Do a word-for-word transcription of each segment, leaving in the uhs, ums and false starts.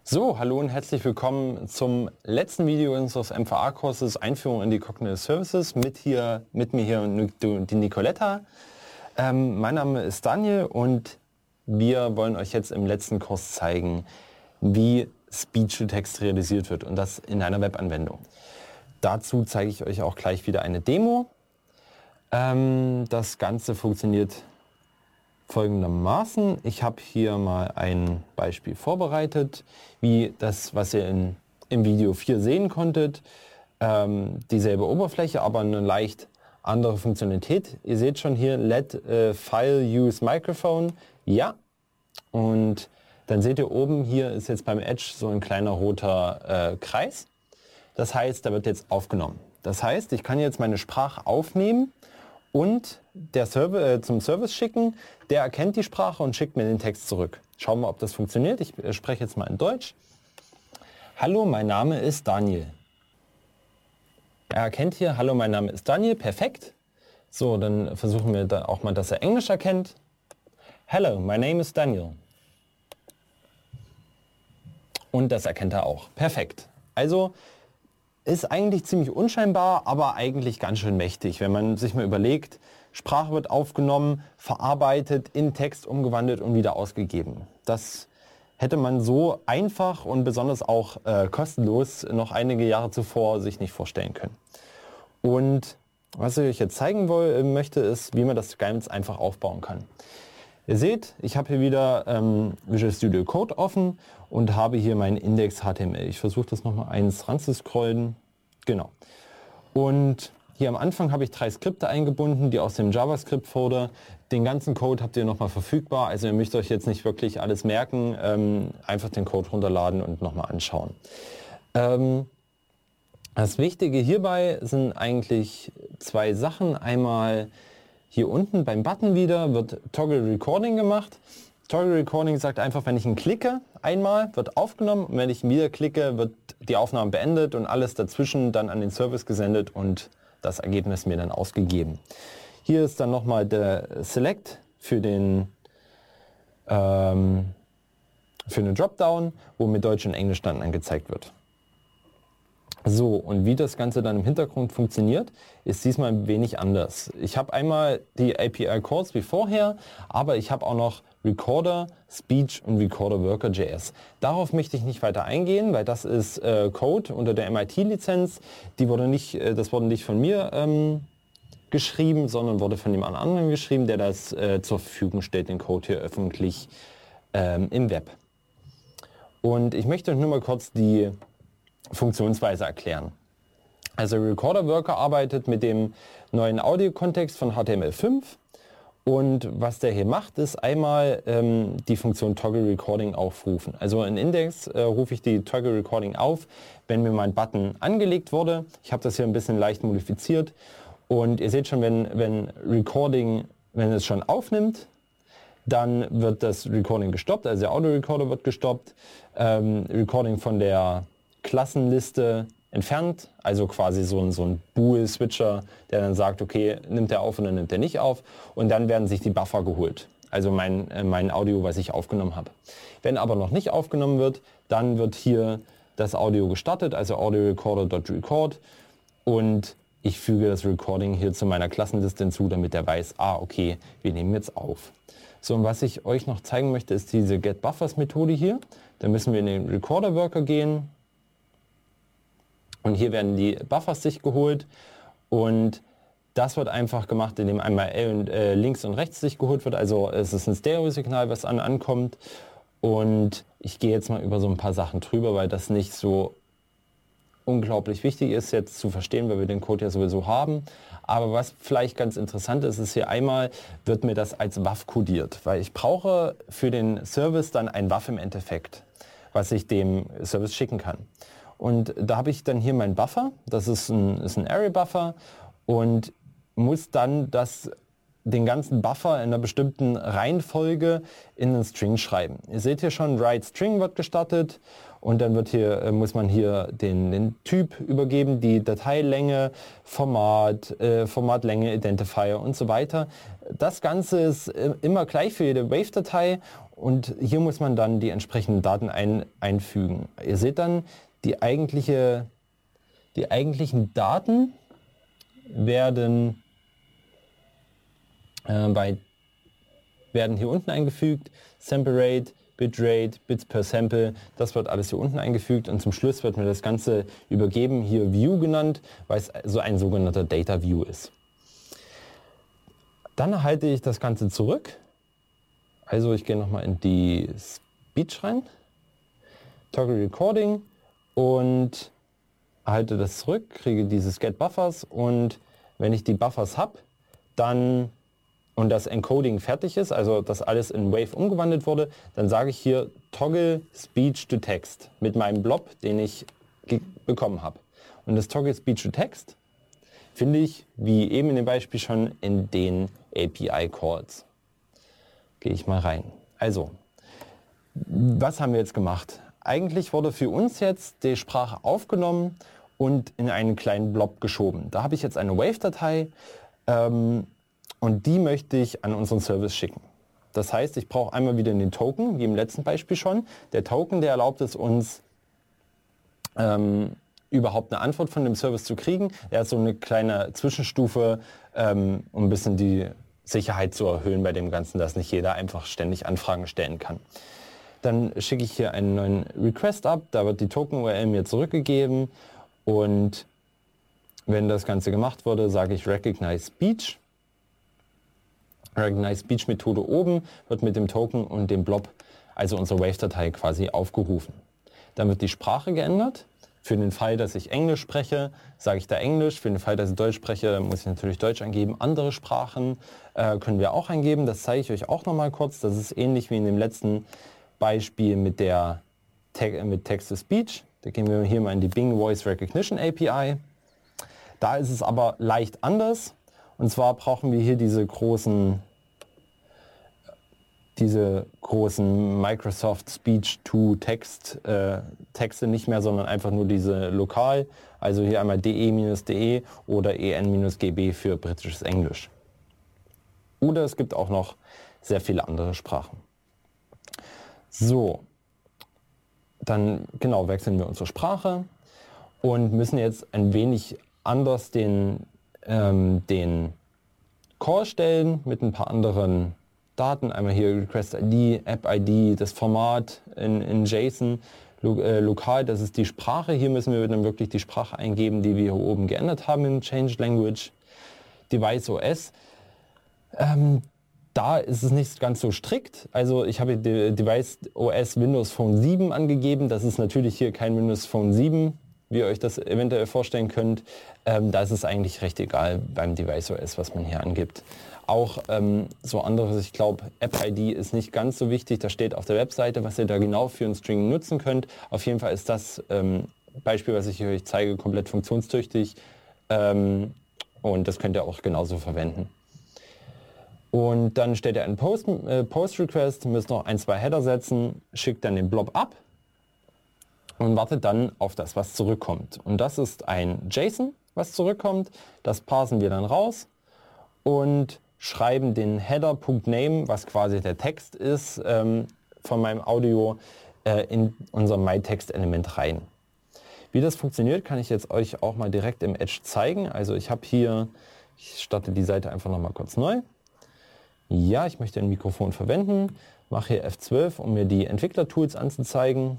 So, hallo und herzlich willkommen zum letzten Video unseres M V A-Kurses Einführung in die Cognitive Services. Mit, hier, mit mir hier die Nicoletta. Ähm, mein Name ist Daniel und wir wollen euch jetzt im letzten Kurs zeigen, wie Speech-to-Text realisiert wird und das in einer Webanwendung. Dazu zeige ich euch auch gleich wieder eine Demo. Ähm, das Ganze funktioniert folgendermaßen. Ich habe hier mal ein Beispiel vorbereitet, wie das, was ihr in, im Video vier sehen konntet. Ähm, dieselbe Oberfläche, aber eine leicht andere Funktionalität. Ihr seht schon hier, let äh, file use microphone. Ja. Und dann seht ihr oben, hier ist jetzt beim Edge so ein kleiner roter äh, Kreis. Das heißt, da wird jetzt aufgenommen. Das heißt, ich kann jetzt meine Sprache aufnehmen und der Server, äh, zum Service schicken. Der erkennt die Sprache und schickt mir den Text zurück. Schauen wir, ob das funktioniert. Ich äh, spreche jetzt mal in Deutsch. Hallo, mein Name ist Daniel. Er erkennt hier, hallo, mein Name ist Daniel. Perfekt. So, dann versuchen wir da auch mal, dass er Englisch erkennt. Hello, my name is Daniel. Und das erkennt er auch. Perfekt. Also ist eigentlich ziemlich unscheinbar, aber eigentlich ganz schön mächtig, wenn man sich mal überlegt, Sprache wird aufgenommen, verarbeitet, in Text umgewandelt und wieder ausgegeben. Das hätte man so einfach und besonders auch äh, kostenlos noch einige Jahre zuvor sich nicht vorstellen können. Und was ich euch jetzt zeigen will, möchte, ist, wie man das ganz einfach aufbauen kann. Ihr seht, ich habe hier wieder ähm, Visual Studio Code offen und habe hier meinen Index H T M L. Ich versuche das nochmal eins ranzuscrollen. Genau. Und hier am Anfang habe ich drei Skripte eingebunden, die aus dem JavaScript-Folder. Den ganzen Code habt ihr nochmal verfügbar. Also ihr müsst euch jetzt nicht wirklich alles merken. Ähm, einfach den Code runterladen und nochmal anschauen. Ähm, das Wichtige hierbei sind eigentlich zwei Sachen. Einmal hier unten beim Button wieder wird Toggle Recording gemacht. Toggle Recording sagt einfach, wenn ich ihn klicke, einmal wird aufgenommen und wenn ich ihn wieder klicke, wird die Aufnahme beendet und alles dazwischen dann an den Service gesendet und das Ergebnis mir dann ausgegeben. Hier ist dann nochmal der Select für den ähm, für eine Dropdown, wo mir Deutsch und Englisch dann angezeigt wird. So, und wie das Ganze dann im Hintergrund funktioniert, ist diesmal ein wenig anders. Ich habe einmal die A P I-Calls wie vorher, aber ich habe auch noch Recorder, Speech und Recorder Worker Punkt J S. Darauf möchte ich nicht weiter eingehen, weil das ist äh, Code unter der M I T-Lizenz. Die wurde nicht, äh, das wurde nicht von mir ähm, geschrieben, sondern wurde von jemand anderen geschrieben, der das äh, zur Verfügung stellt, den Code hier öffentlich ähm, im Web. Und ich möchte nur mal kurz die Funktionsweise erklären. Also Recorder Worker arbeitet mit dem neuen Audio-Kontext von H T M L fünf und was der hier macht, ist einmal ähm, die Funktion Toggle Recording aufrufen. Also in Index äh, rufe ich die Toggle Recording auf, wenn mir mein Button angelegt wurde. Ich habe das hier ein bisschen leicht modifiziert und ihr seht schon, wenn, wenn Recording, wenn es schon aufnimmt, dann wird das Recording gestoppt, also der Audio-Recorder wird gestoppt. Ähm, Recording von der Klassenliste entfernt, also quasi so ein, so ein Bool-Switcher, der dann sagt, okay, nimmt er auf oder nimmt er nicht auf und dann werden sich die Buffer geholt, also mein, äh, mein Audio, was ich aufgenommen habe. Wenn aber noch nicht aufgenommen wird, dann wird hier das Audio gestartet, also audiorecorder.record und ich füge das Recording hier zu meiner Klassenliste hinzu, damit er weiß, ah, okay, wir nehmen jetzt auf. So, und was ich euch noch zeigen möchte, ist diese GetBuffers-Methode hier. Da müssen wir in den Recorder-Worker gehen. Und hier werden die Buffers sich geholt und das wird einfach gemacht, indem einmal L und, äh, links und rechts sich geholt wird. Also es ist ein Stereo-Signal, was an ankommt. Und ich gehe jetzt mal über so ein paar Sachen drüber, weil das nicht so unglaublich wichtig ist, jetzt zu verstehen, weil wir den Code ja sowieso haben. Aber was vielleicht ganz interessant ist, ist hier einmal, wird mir das als W A V kodiert, weil ich brauche für den Service dann ein W A V im Endeffekt, was ich dem Service schicken kann. Und da habe ich dann hier meinen Buffer, das ist ein, ist ein Array-Buffer und muss dann das, den ganzen Buffer in einer bestimmten Reihenfolge in einen String schreiben. Ihr seht hier schon, write String wird gestartet und dann wird hier, äh, muss man hier den, den Typ übergeben, die Dateilänge, Format, äh, Formatlänge, Identifier und so weiter. Das Ganze ist äh, immer gleich für jede Wave-Datei und hier muss man dann die entsprechenden Daten ein, einfügen. Ihr seht dann, die, eigentliche, die eigentlichen Daten werden, äh, bei, werden hier unten eingefügt. Sample Rate, Bitrate, Bits per Sample, das wird alles hier unten eingefügt und zum Schluss wird mir das Ganze übergeben, hier View genannt, weil es so ein sogenannter Data View ist. Dann erhalte ich das Ganze zurück. Also ich gehe nochmal in die Speech rein, Toggle Recording und erhalte das zurück, kriege dieses Get Buffers und wenn ich die Buffers habe, dann und das Encoding fertig ist, also dass alles in Wave umgewandelt wurde, dann sage ich hier Toggle Speech to Text mit meinem Blob, den ich bekommen habe. Und das Toggle Speech to Text finde ich, wie eben in dem Beispiel schon, in den A P I Calls. Gehe ich mal rein. Also, was haben wir jetzt gemacht? Eigentlich wurde für uns jetzt die Sprache aufgenommen und in einen kleinen Blob geschoben. Da habe ich jetzt eine Wave-Datei, ähm, und die möchte ich an unseren Service schicken. Das heißt, ich brauche einmal wieder den Token, wie im letzten Beispiel schon. Der Token, der erlaubt es uns, ähm, überhaupt eine Antwort von dem Service zu kriegen. Er ist so eine kleine Zwischenstufe, ähm, um ein bisschen die Sicherheit zu erhöhen bei dem Ganzen, dass nicht jeder einfach ständig Anfragen stellen kann. Dann schicke ich hier einen neuen Request ab, da wird die Token-U R L mir zurückgegeben und wenn das Ganze gemacht wurde, sage ich Recognize Speech. Recognize Speech Methode oben wird mit dem Token und dem Blob, also unsere Wave-Datei, quasi aufgerufen. Dann wird die Sprache geändert. Für den Fall, dass ich Englisch spreche, sage ich da Englisch. Für den Fall, dass ich Deutsch spreche, muss ich natürlich Deutsch eingeben. Andere Sprachen äh, können wir auch eingeben. Das zeige ich euch auch noch mal kurz. Das ist ähnlich wie in dem letzten Beispiel mit der Te- mit Text-to-Speech. Da gehen wir hier mal in die Bing Voice Recognition A P I. Da ist es aber leicht anders. Und zwar brauchen wir hier diese großen, diese großen Microsoft Speech to Text äh, Texte nicht mehr, sondern einfach nur diese lokal. Also hier einmal de-de oder en-G B für britisches Englisch. Oder es gibt auch noch sehr viele andere Sprachen. So, dann genau wechseln wir unsere Sprache und müssen jetzt ein wenig anders den ähm, den Call stellen mit ein paar anderen Daten. Einmal hier Request I D, App I D, das Format in, in JSON, lo, äh, lokal, das ist die Sprache. Hier müssen wir dann wirklich die Sprache eingeben, die wir hier oben geändert haben im Change Language. Device O S. Ähm, da ist es nicht ganz so strikt. Also ich habe die Device O S Windows Phone sieben angegeben. Das ist natürlich hier kein Windows Phone sieben, wie ihr euch das eventuell vorstellen könnt. Ähm, da ist es eigentlich recht egal beim Device O S, was man hier angibt. Auch ähm, so anderes, ich glaube, App I D ist nicht ganz so wichtig. Da steht auf der Webseite, was ihr da genau für einen String nutzen könnt. Auf jeden Fall ist das ähm, Beispiel, was ich hier euch zeige, komplett funktionstüchtig. Ähm, und das könnt ihr auch genauso verwenden. Und dann stellt ihr einen Post, äh, Post-Request, müsst noch ein, zwei Header setzen, schickt dann den Blob ab und wartet dann auf das, was zurückkommt. Und das ist ein JSON, was zurückkommt. Das parsen wir dann raus und schreiben den Header.name, was quasi der Text ist, ähm, von meinem Audio äh, in unser MyText-Element rein. Wie das funktioniert, kann ich jetzt euch auch mal direkt im Edge zeigen. Also ich habe hier, ich starte die Seite einfach noch mal kurz neu. Ja, ich möchte ein Mikrofon verwenden, mache hier F zwölf, um mir die Entwickler-Tools anzuzeigen.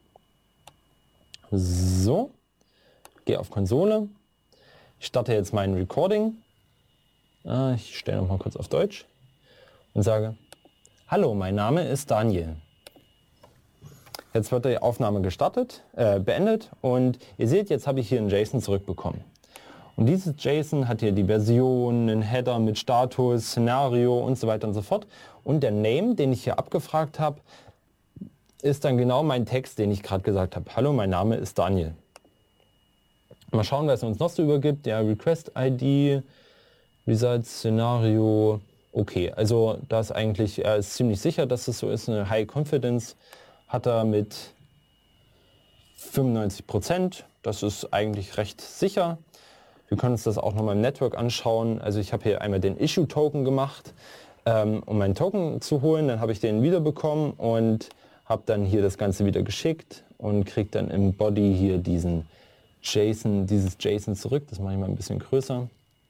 So, gehe auf Konsole, ich starte jetzt mein Recording. Ich stelle noch mal kurz auf Deutsch und sage, hallo, mein Name ist Daniel. Jetzt wird die Aufnahme gestartet, äh, beendet und ihr seht, jetzt habe ich hier ein JSON zurückbekommen. Und dieses JSON hat hier die Version, einen Header mit Status, Szenario und so weiter und so fort. Und der Name, den ich hier abgefragt habe, ist dann genau mein Text, den ich gerade gesagt habe. Hallo, mein Name ist Daniel. Mal schauen, was er uns noch so übergibt. Ja, Request I D, Results, Szenario. Okay, also da ist eigentlich, er ist ziemlich sicher, dass es so ist. Eine High Confidence hat er mit fünfundneunzig Prozent. Das ist eigentlich recht sicher. Wir können uns das auch nochmal im Network anschauen. Also ich habe hier einmal den Issue-Token gemacht, ähm, um meinen Token zu holen. Dann habe ich den wiederbekommen und habe dann hier das Ganze wieder geschickt und kriege dann im Body hier diesen JSON, dieses JSON zurück. Das mache ich mal ein bisschen größer.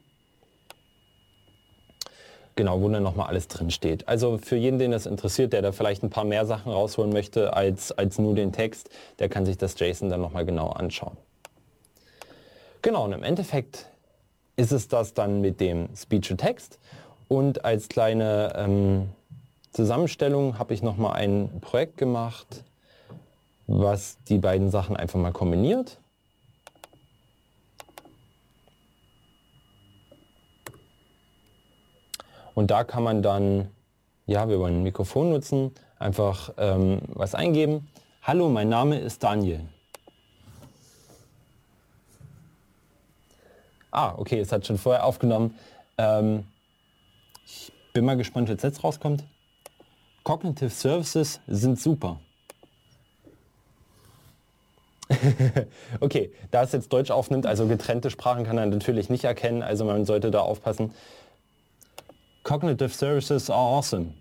Genau, wo dann nochmal alles drin steht. Also für jeden, den das interessiert, der da vielleicht ein paar mehr Sachen rausholen möchte als, als nur den Text, der kann sich das JSON dann nochmal genau anschauen. Genau, und im Endeffekt ist es das dann mit dem Speech-to-Text. Und als kleine ähm, Zusammenstellung habe ich nochmal ein Projekt gemacht, was die beiden Sachen einfach mal kombiniert. Und da kann man dann, ja, wir wollen ein Mikrofon nutzen, einfach ähm, was eingeben. Hallo, mein Name ist Daniel. Ah, okay, es hat schon vorher aufgenommen. Ähm, ich bin mal gespannt, was jetzt rauskommt. Cognitive Services sind super. Okay, da es jetzt Deutsch aufnimmt, also getrennte Sprachen kann er natürlich nicht erkennen, also man sollte da aufpassen. Cognitive Services are awesome.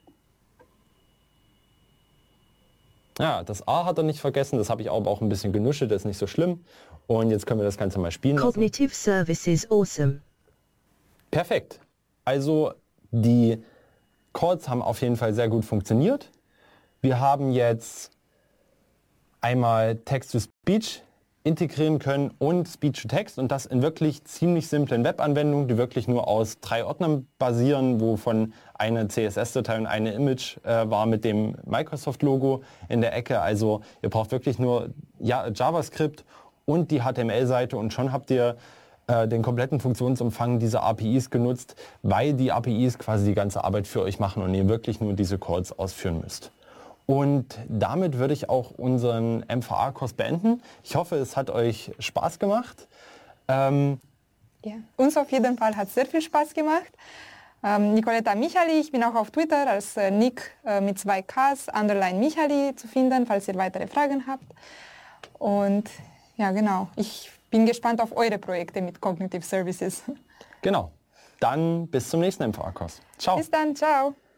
Ja, das A hat er nicht vergessen, das habe ich aber auch ein bisschen genuschelt, das ist nicht so schlimm. Und jetzt können wir das Ganze mal spielen lassen. Cognitive Services awesome. Perfekt. Also die Calls haben auf jeden Fall sehr gut funktioniert. Wir haben jetzt einmal Text-to-Speech integrieren können und Speech-to-Text und das in wirklich ziemlich simplen Webanwendungen, die wirklich nur aus drei Ordnern basieren, wovon eine C S S-Datei und eine Image äh, war mit dem Microsoft-Logo in der Ecke. Also ihr braucht wirklich nur ja, JavaScript und die H T M L-Seite und schon habt ihr äh, den kompletten Funktionsumfang dieser A P Is genutzt, weil die A P Is quasi die ganze Arbeit für euch machen und ihr wirklich nur diese Calls ausführen müsst. Und damit würde ich auch unseren M V A-Kurs beenden. Ich hoffe, es hat euch Spaß gemacht. Ähm ja, uns auf jeden Fall hat es sehr viel Spaß gemacht. Ähm, Nicoletta Michali, ich bin auch auf Twitter als äh, Nick äh, mit zwei Ks, Underline Michali zu finden, falls ihr weitere Fragen habt. Und ja, genau, ich bin gespannt auf eure Projekte mit Cognitive Services. Genau, dann bis zum nächsten M V A-Kurs. Ciao. Bis dann, ciao.